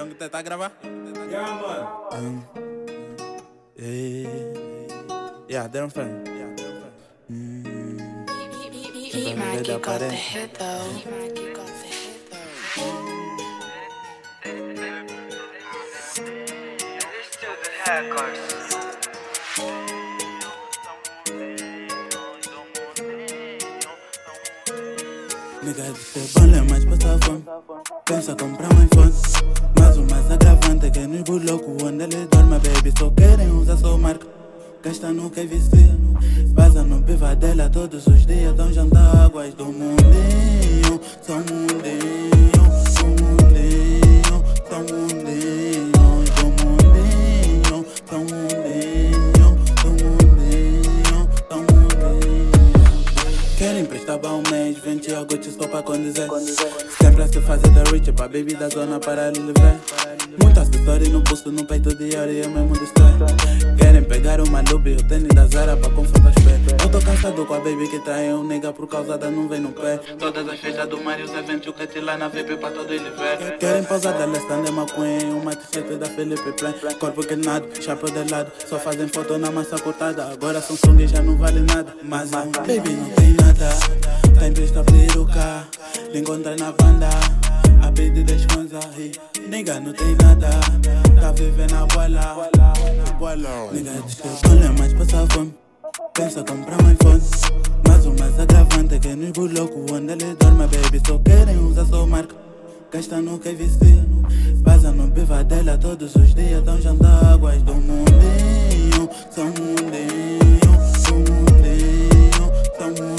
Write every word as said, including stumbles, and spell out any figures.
Young tá a gravar? Yeah, mano. Um, yeah, yeah, they're on fire. Yeah, they're on fire. Mm. He might get got the hit though. Nigga de ser bom, é mais passar fome. Pensa comprar um iPhone. Mas o mais agravante é que nos bulocos onde ele dorme, baby, só querem usar sua marca. Gasta no que vicia. Passa no pivadela todos os dias. Dão jantar águas do mundinho. São mundinho, são mundinho, são mundinho, do mundinho, são mundinho, do mundinho, são mundinho. Querem prestar pra um mês, vinte a Gucci só pra condizer. Sempre a se fazer da rich, pra baby da zona para ele ver. Muito acessório no pulso, no peito de ouro e eu mesmo distrai. Querem pegar uma lube, o tênis da Zara pra confortar os pés. Eu tô cansado com a baby que trai um nigga por causa da nuvem no pé. Todas as festas do mar e os eventos, o que lá na V I P pra todo ele ver. Querem pausar da Alessandra McQueen, uma t-shirt da Felipe Plain. Corpo que nada, chapéu de lado, só fazem foto na massa cortada. Agora Samsung já não vale nada. Mas a baby não tem nada, tá em pista peruca, lhe encontrei na banda. A pedir das coisas, nigga não tem nada, tá vivendo a bola. Nigga diz que é mais passar fome. Pensa comprar um iPhone. Mas o mais agravante é que nos bulocos onde ele dorme, baby, só querem usar sua marca. Gasta no que vicia. Passa no pivadela todos os dias. Dão jantar águas do mundinho. São mundinho, são mundinho, são mundinho.